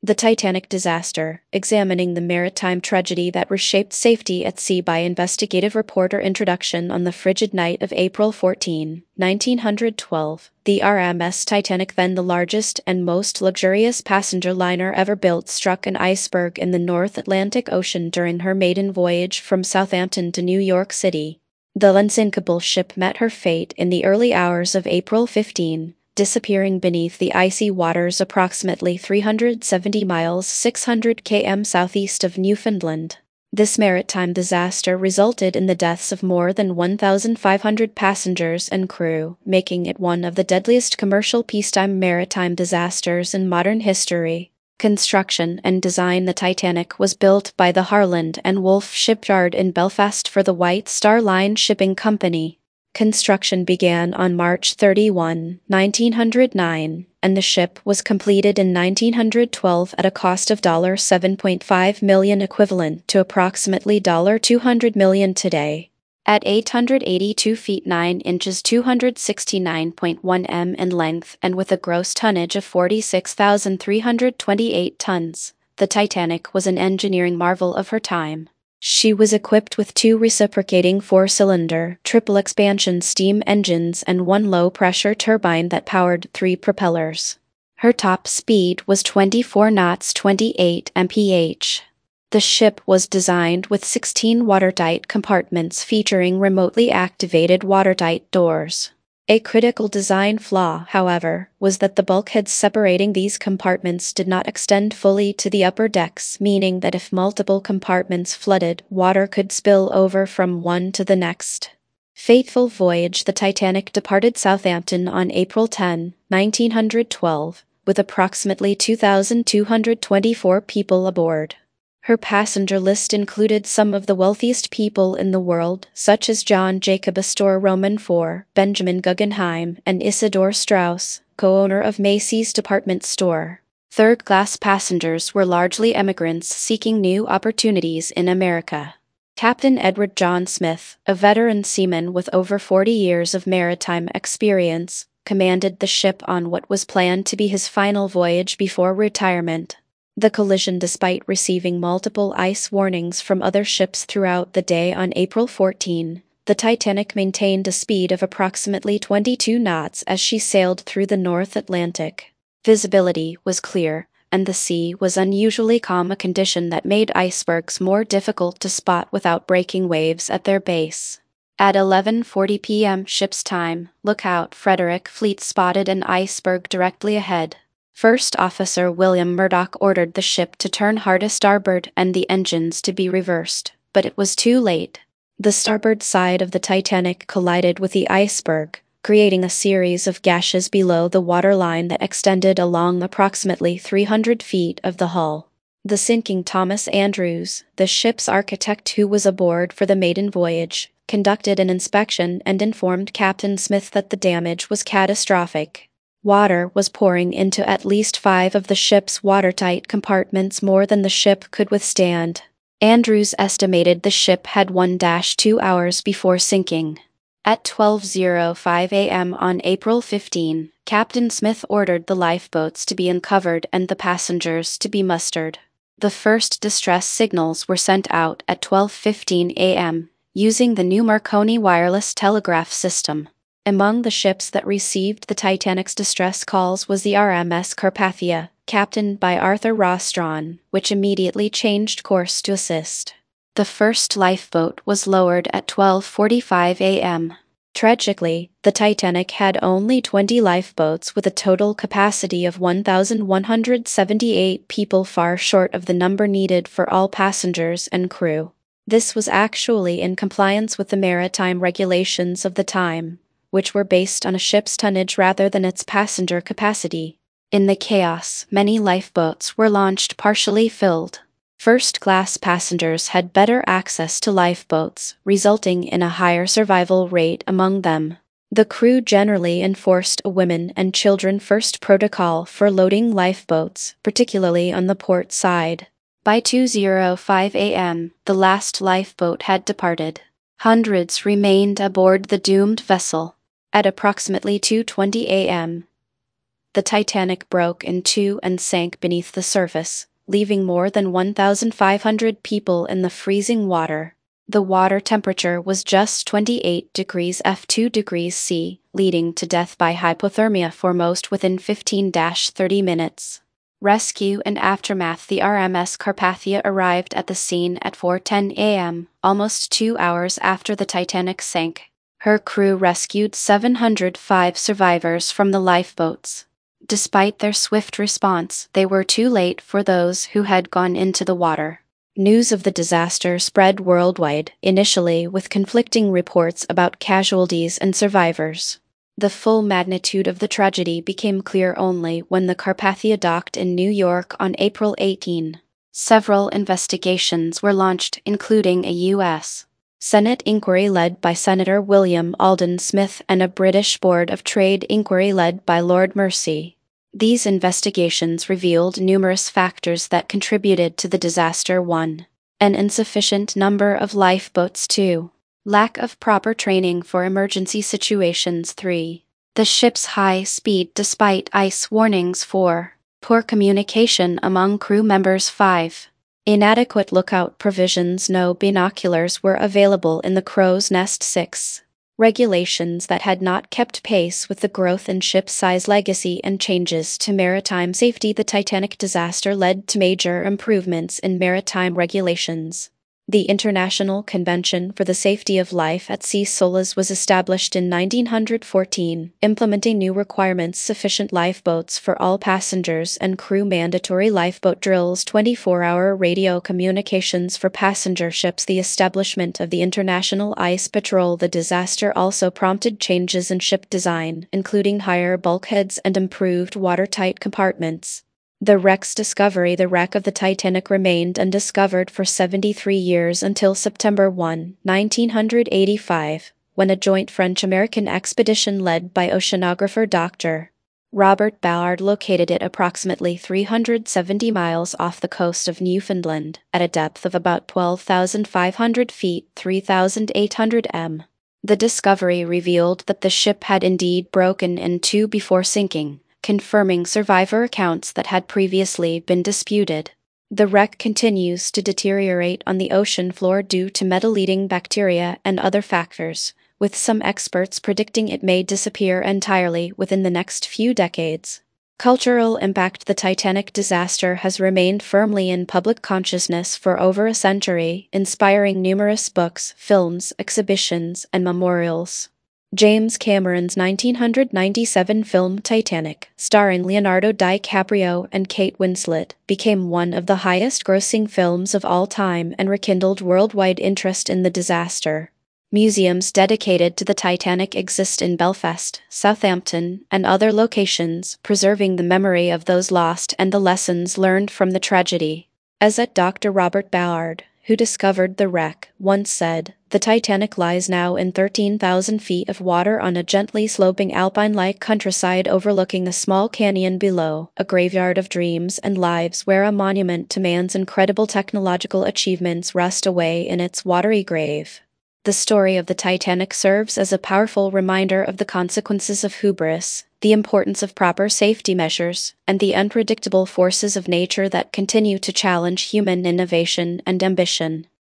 The Titanic Disaster, examining the maritime tragedy that reshaped safety at sea by investigative reporter. Introduction. On the frigid night of April 14, 1912, the RMS Titanic, then the largest and most luxurious passenger liner ever built, struck an iceberg in the North Atlantic Ocean during her maiden voyage from Southampton to New York City. The unsinkable ship met her fate in the early hours of April 15, disappearing beneath the icy waters approximately 370 miles 600 km southeast of Newfoundland. This maritime disaster resulted in the deaths of more than 1,500 passengers and crew, making it one of the deadliest commercial peacetime maritime disasters in modern history. Construction and design. The Titanic was built by the Harland and Wolff Shipyard in Belfast for the White Star Line Shipping Company. Construction began on March 31, 1909, and the ship was completed in 1912 at a cost of $7.5 million, equivalent to approximately $200 million today. At 882 feet 9 inches 269.1 m in length and with a gross tonnage of 46,328 tons, the Titanic was an engineering marvel of her time. She was equipped with 2 reciprocating 4-cylinder, triple-expansion steam engines and 1 low-pressure turbine that powered 3 propellers. Her top speed was 24 knots 28 mph. The ship was designed with 16 watertight compartments featuring remotely activated watertight doors. A critical design flaw, however, was that the bulkheads separating these compartments did not extend fully to the upper decks, meaning that if multiple compartments flooded, water could spill over from one to the next. Fateful voyage. The Titanic departed Southampton on April 10, 1912, with approximately 2,224 people aboard. Her passenger list included some of the wealthiest people in the world, such as John Jacob Astor, Roman IV, Benjamin Guggenheim, and Isidor Straus, co-owner of Macy's department store. Third-class passengers were largely immigrants seeking new opportunities in America. Captain Edward John Smith, a veteran seaman with over 40 years of maritime experience, commanded the ship on what was planned to be his final voyage before retirement. The collision, despite receiving multiple ice warnings from other ships throughout the day. On April 14, the Titanic maintained a speed of approximately 22 knots as she sailed through the North Atlantic. Visibility was clear, and the sea was unusually calm, a condition that made icebergs more difficult to spot without breaking waves at their base. At 11:40 p.m. ship's time, lookout Frederick Fleet spotted an iceberg directly ahead. First Officer William Murdoch ordered the ship to turn hard to starboard and the engines to be reversed, but it was too late. The starboard side of the Titanic collided with the iceberg, creating a series of gashes below the waterline that extended along approximately 300 feet of the hull. The sinking Thomas Andrews, the ship's architect who was aboard for the maiden voyage, conducted an inspection and informed Captain Smith that the damage was catastrophic. Water was pouring into at least 5 of the ship's watertight compartments, more than the ship could withstand. Andrews estimated the ship had 1-2 hours before sinking. At 12:05 a.m. on April 15, Captain Smith ordered the lifeboats to be uncovered and the passengers to be mustered. The first distress signals were sent out at 12:15 a.m., using the new Marconi wireless telegraph system. Among the ships that received the Titanic's distress calls was the RMS Carpathia, captained by Arthur Rostron, which immediately changed course to assist. The first lifeboat was lowered at 12:45 a.m. Tragically, the Titanic had only 20 lifeboats with a total capacity of 1,178 people, far short of the number needed for all passengers and crew. This was actually in compliance with the maritime regulations of the time, which were based on a ship's tonnage rather than its passenger capacity. In the chaos, many lifeboats were launched partially filled. First-class passengers had better access to lifeboats, resulting in a higher survival rate among them. The crew generally enforced a women and children first protocol for loading lifeboats, particularly on the port side. By 2:05 a.m., the last lifeboat had departed. Hundreds remained aboard the doomed vessel. At approximately 2:20 a.m., the Titanic broke in two and sank beneath the surface, leaving more than 1,500 people in the freezing water. The water temperature was just 28 degrees F 2 degrees C, leading to death by hypothermia for most within 15-30 minutes. Rescue and aftermath. The RMS Carpathia arrived at the scene at 4:10 a.m., almost 2 hours after the Titanic sank. Her crew rescued 705 survivors from the lifeboats. Despite their swift response, they were too late for those who had gone into the water. News of the disaster spread worldwide, initially with conflicting reports about casualties and survivors. The full magnitude of the tragedy became clear only when the Carpathia docked in New York on April 18. Several investigations were launched, including a U.S. Senate inquiry led by Senator William Alden Smith and a British Board of Trade inquiry led by Lord Mersey. These investigations revealed numerous factors that contributed to the disaster. 1. An insufficient number of lifeboats. 2. Lack of proper training for emergency situations. 3. The ship's high speed despite ice warnings. 4. Poor communication among crew members. 5. Inadequate lookout provisions. No binoculars were available in the crow's nest. 6. Regulations that had not kept pace with the growth in ship size. Legacy and changes to maritime safety. The Titanic disaster led to major improvements in maritime regulations. The International Convention for the Safety of Life at Sea (SOLAS) was established in 1914, implementing new requirements: sufficient lifeboats for all passengers and crew, mandatory lifeboat drills, 24-hour radio communications for passenger ships, the establishment of the International Ice Patrol. The disaster also prompted changes in ship design, including higher bulkheads and improved watertight compartments. The wreck's discovery. The wreck of the Titanic remained undiscovered for 73 years until September 1, 1985, when a joint French-American expedition led by oceanographer Dr. Robert Ballard located it approximately 370 miles off the coast of Newfoundland, at a depth of about 12,500 feet, 3,800 m. The discovery revealed that the ship had indeed broken in two before sinking, confirming survivor accounts that had previously been disputed. The wreck continues to deteriorate on the ocean floor due to metal-eating bacteria and other factors, with some experts predicting it may disappear entirely within the next few decades. Cultural impact. The Titanic disaster has remained firmly in public consciousness for over a century, inspiring numerous books, films, exhibitions, and memorials. James Cameron's 1997 film Titanic, starring Leonardo DiCaprio and Kate Winslet, became one of the highest-grossing films of all time and rekindled worldwide interest in the disaster. Museums dedicated to the Titanic exist in Belfast, Southampton, and other locations, preserving the memory of those lost and the lessons learned from the tragedy. As Dr. Robert Ballard, who discovered the wreck, once said, "The Titanic lies now in 13,000 feet of water on a gently sloping alpine-like countryside overlooking the small canyon below, a graveyard of dreams and lives where a monument to man's incredible technological achievements rust away in its watery grave." The story of the Titanic serves as a powerful reminder of the consequences of hubris, the importance of proper safety measures, and the unpredictable forces of nature that continue to challenge human innovation and ambition.